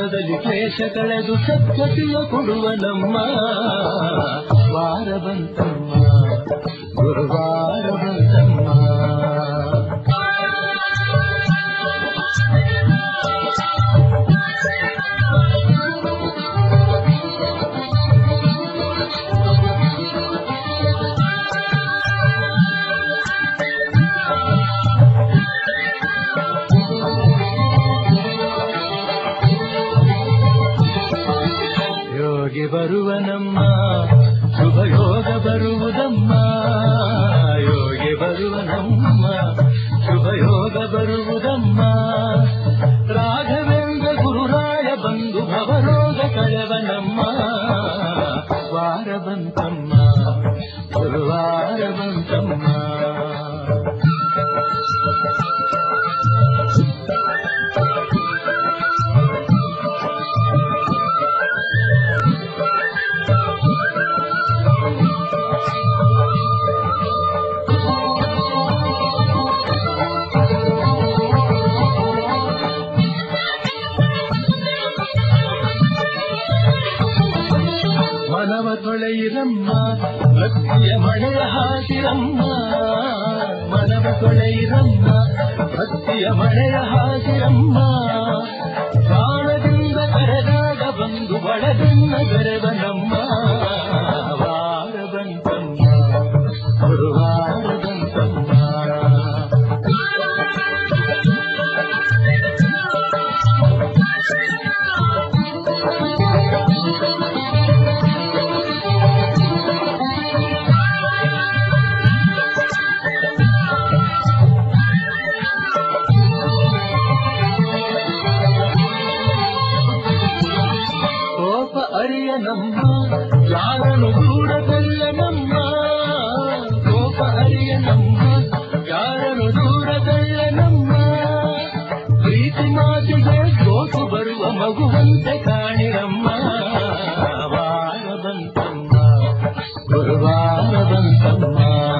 ಮಾತ್ರದಲ್ಲಿ ಕ್ಲೇಶ ಕಳೆದು ಸದ್ಗತಿಯ ಕೊಡುವ ನಮ್ಮ ವಾರ ಬಂತಮ್ಮ ಗುರುವಾರ ಬಂತಮ್ಮ. ಯೋಗಿ ಬರುವ ನಮ್ಮ ಶುಭ ಯೋಗ ಬರುವುದಮ್ಮ, ಯೋಗಿ ಬರುವ ನಮ್ಮ ಶುಭ ಯೋಗ ಬರುವುದಮ್ಮ. ರಾಘವೇಂದ್ರ ಗುರುರಾಯ ಬಂಧು ಭವರೋಗ ಕಳೆವ ನಮ್ಮ ವಾರ ಬಂತಮ್ಮ ಗುರುವಾರ ಬಂತಮ್ಮ. ಮನವ ತೊಳೆಯಿರಮ್ಮ ಭಕ್ತಿಯ ಮಳೆಯ ಹಾಸಿರಮ್ಮ, ಮನವ ತೊಳೆಯಿರಮ್ಮ ಭಕ್ತಿಯ ಮಳೆಯ ಹಾಸಿರಮ್ಮ. ಪ್ರಾಣದಿಂದ ಕರೆದಾಗ ಬಂದು ಒಳಗನ್ನ ಬೆರೆವ ನಮ್ಮ ವಾರ ಬಂತಮ್ಮ ಗುರುವಾರ ಬಂತಮ್ಮ. ಅರಿಯ ನಮ್ಮ ಯಾರನು ದೂರದಲ್ಲ ನಮ್ಮ, ಕೋಪ ಅರಿಯ ನಮ್ಮ ಯಾರನು ದೂರದಲ್ಲ ನಮ್ಮ. ಪ್ರೀತಿ ಮಾತಿಗೆ ಸೋತು ಬರುವ ಮಗುವಂತೆ ಕಾಣಿರಮ್ಮ ವಾರ ಬಂತಮ್ಮ ಗುರುವಾರ ಬಂತಮ್ಮ.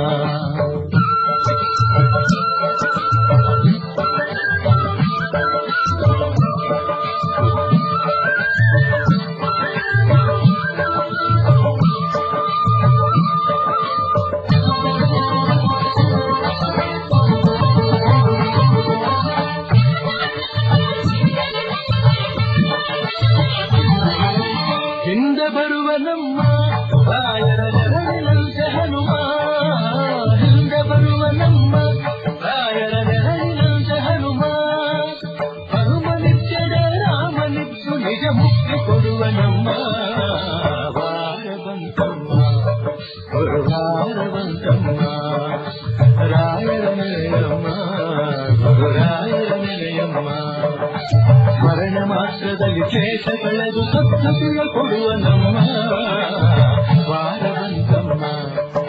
ಹಿಂದೆ ಬರುವ ನಮ್ಮ ರಾಯರ ನೆರಳಿನಂತೆ ಹನುಮ, ಹಿಂದೆ ಬರುವ ನಮ್ಮ ರಾಯರ ನೆರಳಿನಂತೆ ಹನುಮ. ಹನುಮನಿಚ್ಚಡೆ ರಾಮನಿತ್ತು ನಿಜ ಮುಕ್ತಿ ಕೊಡುವ ನಮ್ಮ ವಾರ ಬಂತಮ್ಮ ಗುರುವಾರ ಬಂತಮ್ಮ. ರಾಯರ ನೆಲೆಯಮ್ಮ ಗುರುರಾಯರ ನೆಲೆಯಮ್ಮ. ಸ್ಮರಣ ಮಾತ್ರದಲ್ಲಿ ಕ್ಲೇಶ ಕಳೆದು ಸದ್ಗತಿಯ ಕೊಡುವ ನಮ್ಮ ವಾರ ಬಂತಮ್ಮ